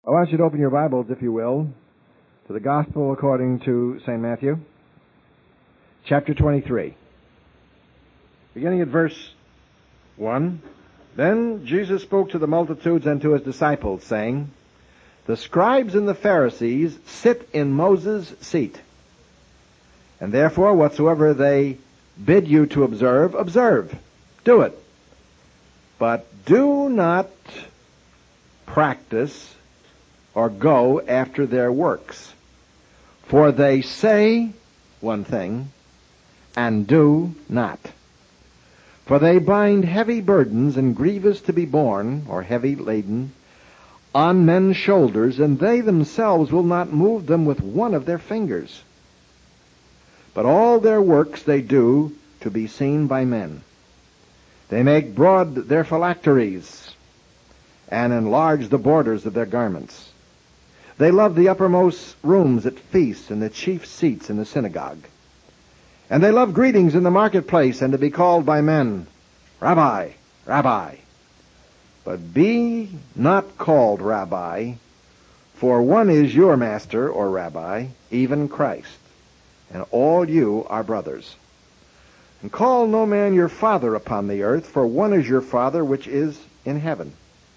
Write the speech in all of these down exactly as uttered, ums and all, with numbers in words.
I want you to open your Bibles, if you will, to the Gospel according to Saint Matthew, chapter twenty-three. Beginning at verse one. Then Jesus spoke to the multitudes and to his disciples, saying, The scribes and the Pharisees sit in Moses' seat. And therefore whatsoever they bid you to observe, observe. Do it. But do not practice or go after their works. For they say one thing and do not. For they bind heavy burdens and grievous to be borne, or heavy laden, on men's shoulders, and they themselves will not move them with one of their fingers. But all their works they do to be seen by men. They make broad their phylacteries, and enlarge the borders of their garments. They love the uppermost rooms at feasts and the chief seats in the synagogue. And they love greetings in the marketplace and to be called by men, Rabbi, Rabbi. But be not called Rabbi, for one is your master or Rabbi, even Christ, and all you are brothers. And call no man your father upon the earth, for one is your Father which is in heaven.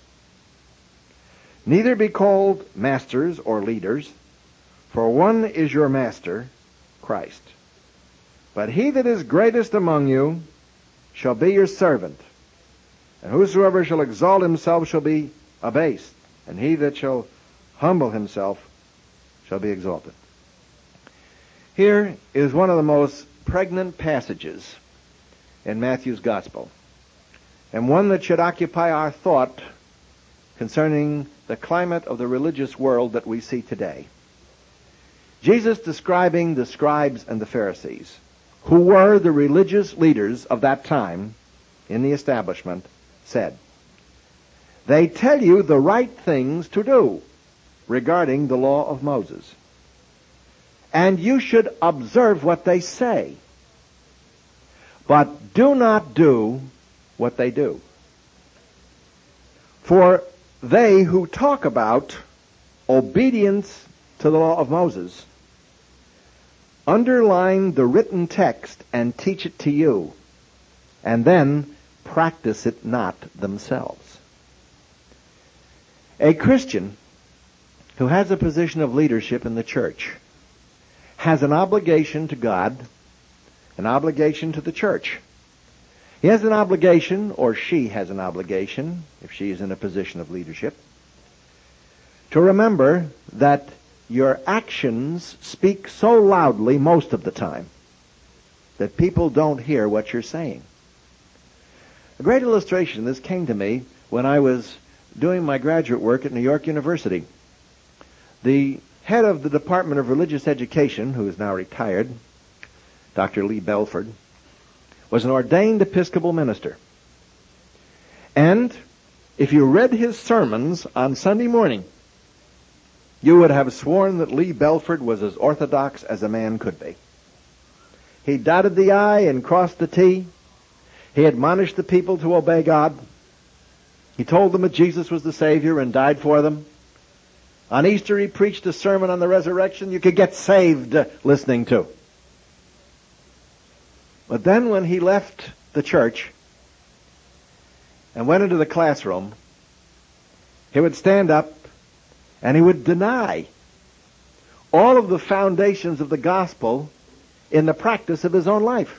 Neither be called masters or leaders, for one is your master, Christ. But he that is greatest among you shall be your servant. And whosoever shall exalt himself shall be abased, and he that shall humble himself shall be exalted. Here is one of the most pregnant passages in Matthew's Gospel, and one that should occupy our thought concerning the climate of the religious world that we see today. Jesus, describing the scribes and the Pharisees, who were the religious leaders of that time in the establishment, said, They tell you the right things to do regarding the law of Moses, and you should observe what they say, but do not do what they do. For they who talk about obedience to the law of Moses underline the written text and teach it to you, and then practice it not themselves. A Christian who has a position of leadership in the church has an obligation to God, an obligation to the church. He has an obligation, or she has an obligation, if she is in a position of leadership, to remember that your actions speak so loudly most of the time that people don't hear what you're saying. A great illustration of this came to me when I was doing my graduate work at New York University. The head of the Department of Religious Education, who is now retired, Doctor Lee Belford, was an ordained Episcopal minister. And if you read his sermons on Sunday morning, you would have sworn that Lee Belford was as orthodox as a man could be. He dotted the I and crossed the T. He admonished the people to obey God. He told them that Jesus was the Savior and died for them. On Easter he preached a sermon on the resurrection you could get saved listening to. But then when he left the church and went into the classroom, he would stand up and he would deny all of the foundations of the gospel in the practice of his own life.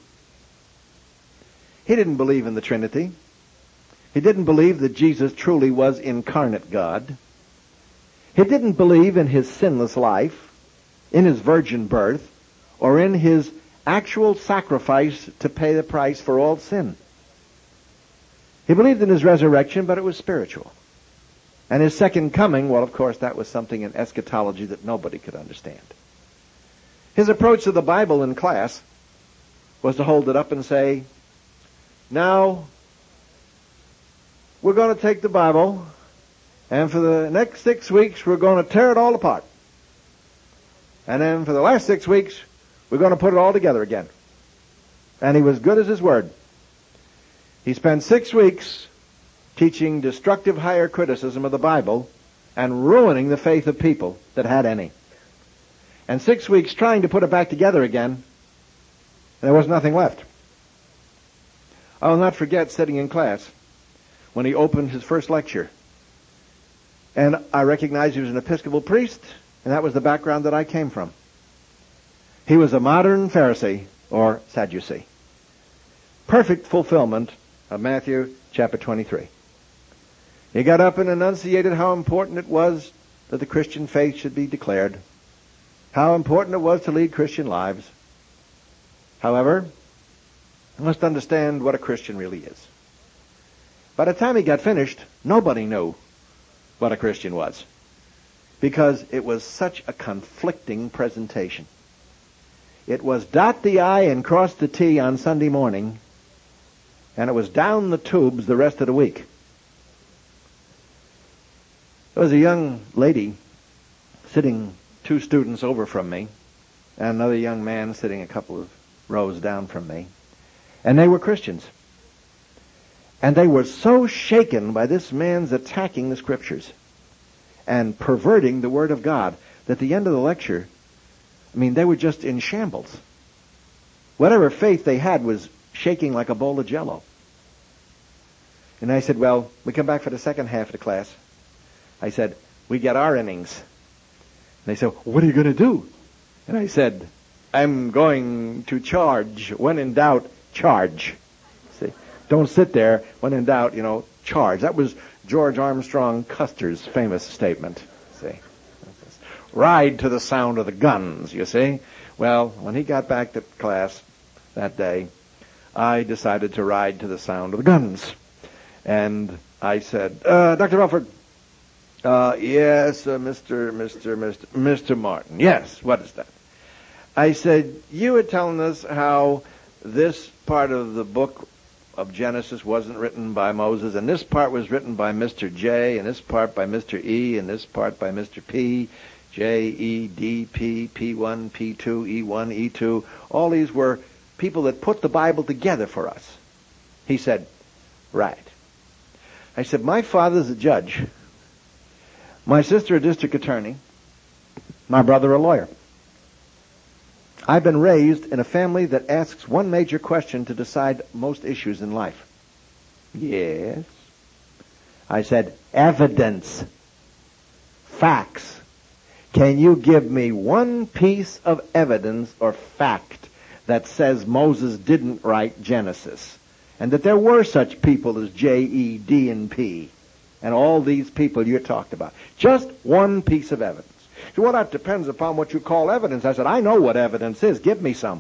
He didn't believe in the Trinity. He didn't believe that Jesus truly was incarnate God. He didn't believe in his sinless life, in his virgin birth, or in his actual sacrifice to pay the price for all sin. He believed in his resurrection, but it was spiritual. And his second coming, well, of course, that was something in eschatology that nobody could understand. His approach to the Bible in class was to hold it up and say, now, we're going to take the Bible, and for the next six weeks, we're going to tear it all apart. And then for the last six weeks, we're going to put it all together again. And he was good as his word. He spent six weeks teaching destructive higher criticism of the Bible and ruining the faith of people that had any. And six weeks trying to put it back together again, there was nothing left. I will not forget sitting in class when he opened his first lecture. And I recognized he was an Episcopal priest, and that was the background that I came from. He was a modern Pharisee or Sadducee. Perfect fulfillment of Matthew chapter twenty-three. He got up and enunciated how important it was that the Christian faith should be declared, how important it was to lead Christian lives. However, you must understand what a Christian really is. By the time he got finished, nobody knew what a Christian was, because it was such a conflicting presentation. It was dot the I and cross the T on Sunday morning, and it was down the tubes the rest of the week. There was a young lady sitting two students over from me, and another young man sitting a couple of rows down from me, and they were Christians. And they were so shaken by this man's attacking the Scriptures and perverting the Word of God that at the end of the lecture, I mean, they were just in shambles. Whatever faith they had was shaking like a bowl of Jell-O. And I said, well, we come back for the second half of the class. I said, we get our innings. And they said, what are you going to do? And I said, I'm going to charge. When in doubt, charge. See, don't sit there. When in doubt, you know, charge. That was George Armstrong Custer's famous statement. See, ride to the sound of the guns, you see. Well, when he got back to class that day, I decided to ride to the sound of the guns. And I said, uh, Doctor Relford, uh, yes, uh, Mister Mister Mister Mister Martin, yes, what is that? I said, you were telling us how this part of the book of Genesis wasn't written by Moses, and this part was written by Mister J, and this part by Mister E, and this part by Mister P, J, E, D, P, P one, P two, E one, E two. All these were people that put the Bible together for us. He said, right. I said, my father's a judge, my sister a district attorney, my brother a lawyer. I've been raised in a family that asks one major question to decide most issues in life. Yes. I said, evidence. Facts. Can you give me one piece of evidence or fact that says Moses didn't write Genesis, and that there were such people as J, E, D, and P, and all these people you talked about? Just one piece of evidence. So, well, that depends upon what you call evidence. I said, I know what evidence is. Give me some.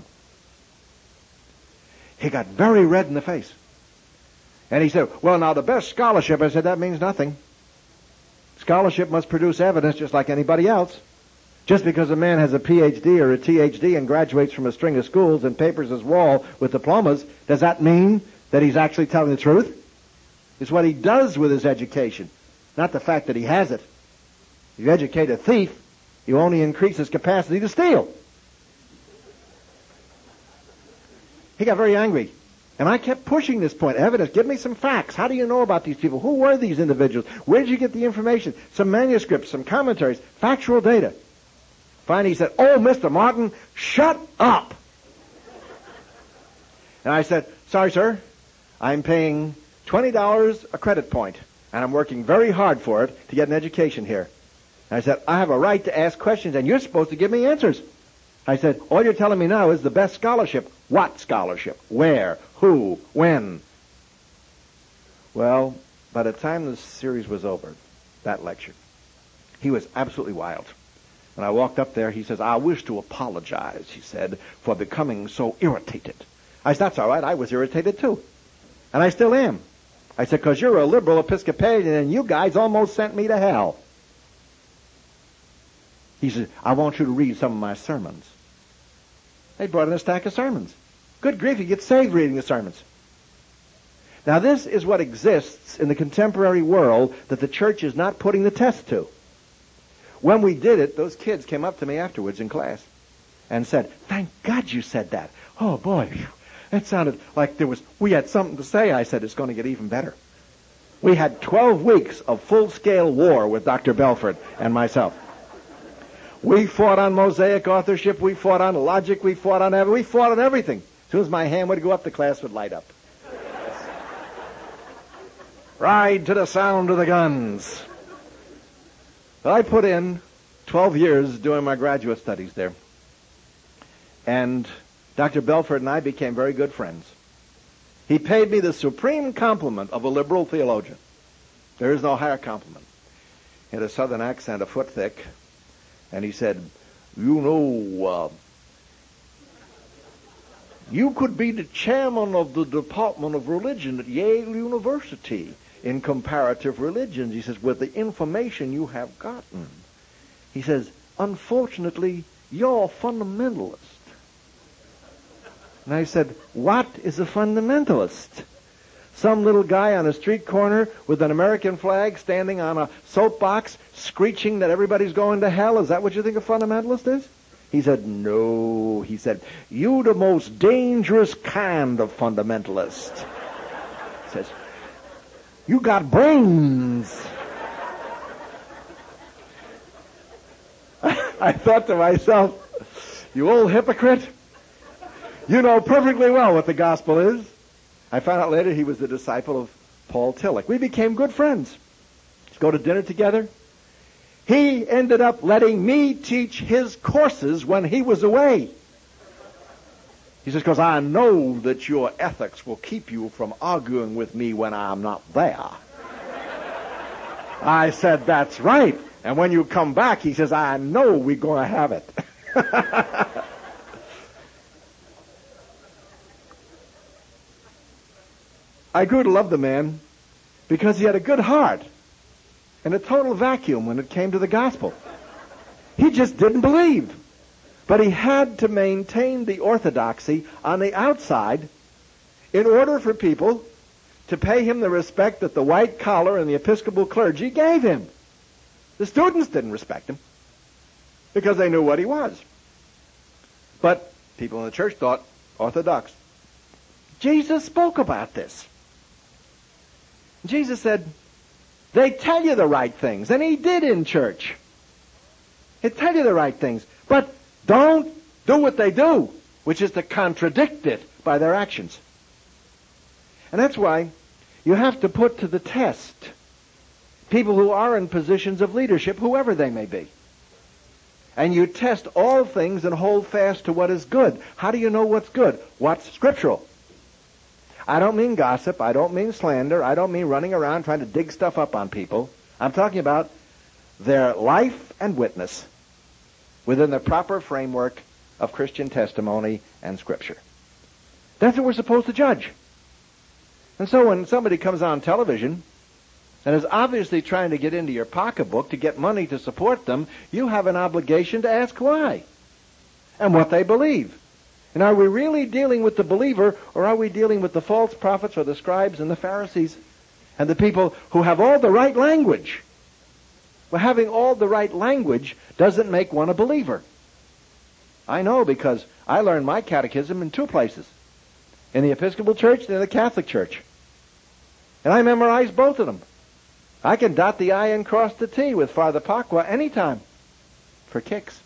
He got very red in the face. And he said, well, now the best scholarship, I said, that means nothing. Scholarship must produce evidence just like anybody else. Just because a man has a P H D or a T H D and graduates from a string of schools and papers his wall with diplomas, does that mean that he's actually telling the truth? It's what he does with his education, not the fact that he has it. If you educate a thief, you only increase his capacity to steal. He got very angry. And I kept pushing this point. Evidence. Give me some facts. How do you know about these people? Who were these individuals? Where did you get the information? Some manuscripts, some commentaries, factual data. Finally he said, oh, Mister Martin, shut up. And I said, sorry, sir. I'm paying twenty dollars a credit point, and I'm working very hard for it to get an education here. I said, I have a right to ask questions, and you're supposed to give me answers. I said, all you're telling me now is the best scholarship. What scholarship? Where? Who? When? Well, by the time the series was over, that lecture, he was absolutely wild. When I walked up there, he says, I wish to apologize, he said, for becoming so irritated. I said, that's all right. I was irritated, too. And I still am. I said, because you're a liberal Episcopalian, and you guys almost sent me to hell. He said, I want you to read some of my sermons. They brought in a stack of sermons. Good grief, you get saved reading the sermons. Now this is what exists in the contemporary world that the church is not putting the test to. When we did it, those kids came up to me afterwards in class and said, thank God you said that. Oh boy, it sounded like there was, we had something to say. I said, it's going to get even better. We had twelve weeks of full-scale war with Doctor Belford and myself. We fought on Mosaic authorship, we fought on logic, we fought on every, we fought on everything. As soon as my hand would go up, the class would light up. Ride to the sound of the guns. But I put in twelve years doing my graduate studies there. And Doctor Belford and I became very good friends. He paid me the supreme compliment of a liberal theologian. There is no higher compliment. He had a southern accent a foot thick. And he said, you know, uh, you could be the chairman of the Department of Religion at Yale University in comparative religions. He says, with the information you have gotten. He says, unfortunately, you're a fundamentalist. And I said, what is a fundamentalist? Some little guy on a street corner with an American flag standing on a soapbox screeching that everybody's going to hell? Is that what you think a fundamentalist is? He said, no. He said, you the most dangerous kind of fundamentalist. He says, you got brains. I thought to myself, you old hypocrite. You know perfectly well what the gospel is. I found out later he was the disciple of Paul Tillich. We became good friends. Let's go to dinner together. He ended up letting me teach his courses when he was away. He says, because I know that your ethics will keep you from arguing with me when I'm not there. I said, that's right. And when you come back, he says, I know we're going to have it. I grew to love the man because he had a good heart and a total vacuum when it came to the gospel. He just didn't believe. But he had to maintain the orthodoxy on the outside in order for people to pay him the respect that the white collar and the Episcopal clergy gave him. The students didn't respect him because they knew what he was. But people in the church thought orthodox. Jesus spoke about this. Jesus said, they tell you the right things, and he did in church. They tell you the right things, but don't do what they do, which is to contradict it by their actions. And that's why you have to put to the test people who are in positions of leadership, whoever they may be. And you test all things and hold fast to what is good. How do you know what's good? What's scriptural? I don't mean gossip. I don't mean slander. I don't mean running around trying to dig stuff up on people. I'm talking about their life and witness within the proper framework of Christian testimony and Scripture. That's what we're supposed to judge. And so when somebody comes on television and is obviously trying to get into your pocketbook to get money to support them, you have an obligation to ask why and what they believe. And are we really dealing with the believer, or are we dealing with the false prophets or the scribes and the Pharisees and the people who have all the right language? Well, having all the right language doesn't make one a believer. I know because I learned my catechism in two places, in the Episcopal Church and in the Catholic Church. And I memorized both of them. I can dot the I and cross the T with Father Pacwa anytime for kicks.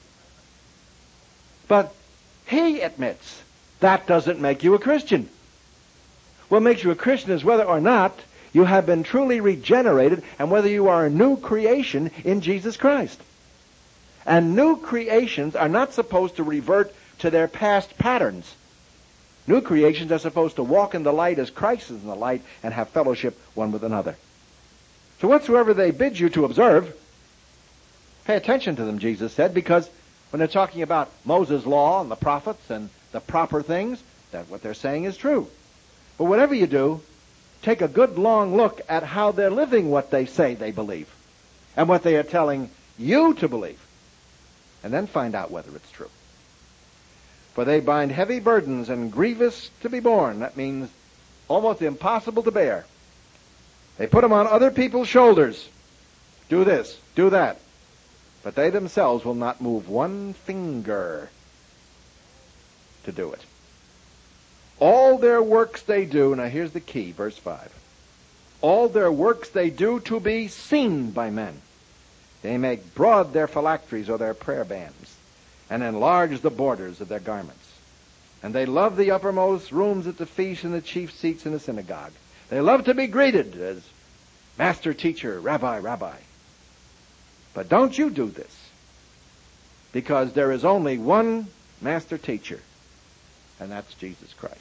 But he admits that doesn't make you a Christian. What makes you a Christian is whether or not you have been truly regenerated and whether you are a new creation in Jesus Christ. And new creations are not supposed to revert to their past patterns. New creations are supposed to walk in the light as Christ is in the light and have fellowship one with another. So whatsoever they bid you to observe, pay attention to them, Jesus said, because when they're talking about Moses' law and the prophets and the proper things, that what they're saying is true. But whatever you do, take a good long look at how they're living what they say they believe and what they are telling you to believe, and then find out whether it's true. For they bind heavy burdens and grievous to be borne. That means almost impossible to bear. They put them on other people's shoulders. Do this, do that. But they themselves will not move one finger to do it. All their works they do, now here's the key, verse five. All their works they do to be seen by men. They make broad their phylacteries or their prayer bands, and enlarge the borders of their garments. And they love the uppermost rooms at the feast and the chief seats in the synagogue. They love to be greeted as master, teacher, rabbi, rabbi. But don't you do this, because there is only one master teacher, and that's Jesus Christ.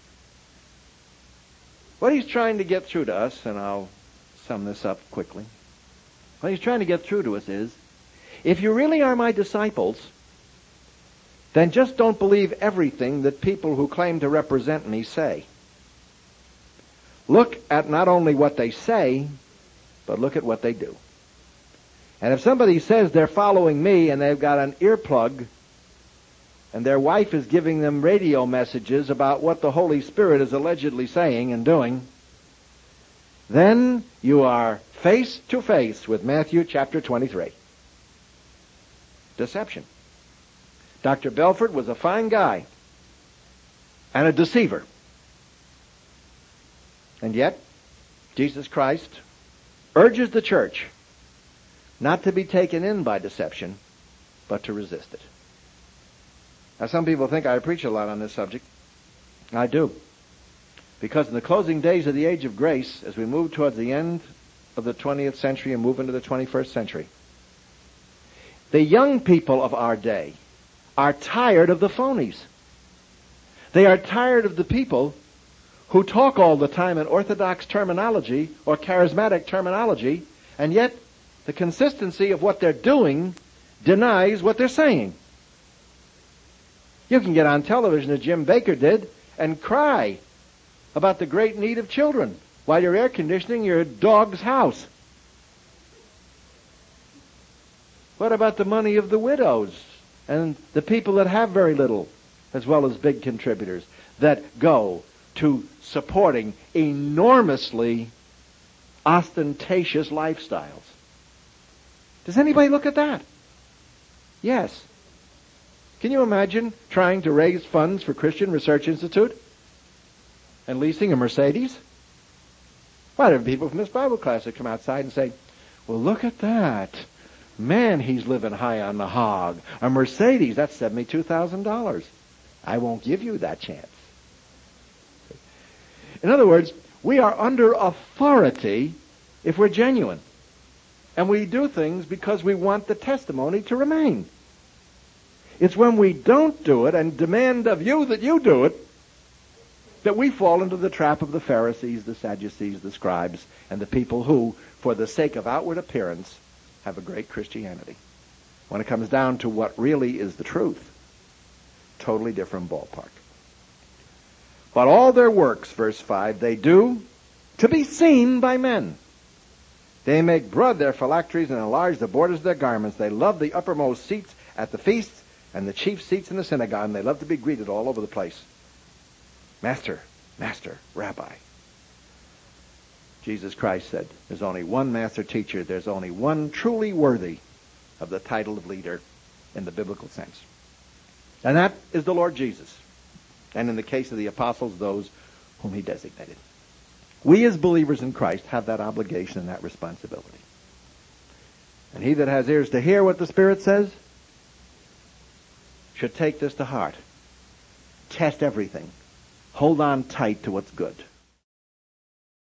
What he's trying to get through to us, and I'll sum this up quickly, what he's trying to get through to us is, if you really are my disciples, then just don't believe everything that people who claim to represent me say. Look at not only what they say, but look at what they do. And if somebody says they're following me and they've got an earplug and their wife is giving them radio messages about what the Holy Spirit is allegedly saying and doing, then you are face to face with Matthew chapter twenty-three. Deception. Doctor Belford was a fine guy and a deceiver. And yet, Jesus Christ urges the church not to be taken in by deception, but to resist it. Now, some people think I preach a lot on this subject. I do. Because in the closing days of the age of grace, as we move towards the end of the twentieth century and move into the twenty-first century, the young people of our day are tired of the phonies. They are tired of the people who talk all the time in orthodox terminology or charismatic terminology, and yet the consistency of what they're doing denies what they're saying. You can get on television, as Jim Baker did, and cry about the great need of children while you're air conditioning your dog's house. What about the money of the widows and the people that have very little, as well as big contributors, that go to supporting enormously ostentatious lifestyles? Does anybody look at that? Yes. Can you imagine trying to raise funds for Christian Research Institute and leasing a Mercedes? Why, there are people from this Bible class that come outside and say, well, look at that. Man, he's living high on the hog. A Mercedes, that's seventy-two thousand dollars. I won't give you that chance. In other words, we are under authority if we're genuine. And we do things because we want the testimony to remain. It's when we don't do it and demand of you that you do it that we fall into the trap of the Pharisees, the Sadducees, the scribes, and the people who, for the sake of outward appearance, have a great Christianity. When it comes down to what really is the truth, totally different ballpark. But all their works, verse five, they do to be seen by men. They make broad their phylacteries and enlarge the borders of their garments. They love the uppermost seats at the feasts and the chief seats in the synagogue, and they love to be greeted all over the place. Master, Master, Rabbi. Jesus Christ said, there's only one master teacher. There's only one truly worthy of the title of leader in the biblical sense. And that is the Lord Jesus. And in the case of the apostles, those whom he designated. We as believers in Christ have that obligation and that responsibility. And he that has ears to hear what the Spirit says should take this to heart. Test everything. Hold on tight to what's good.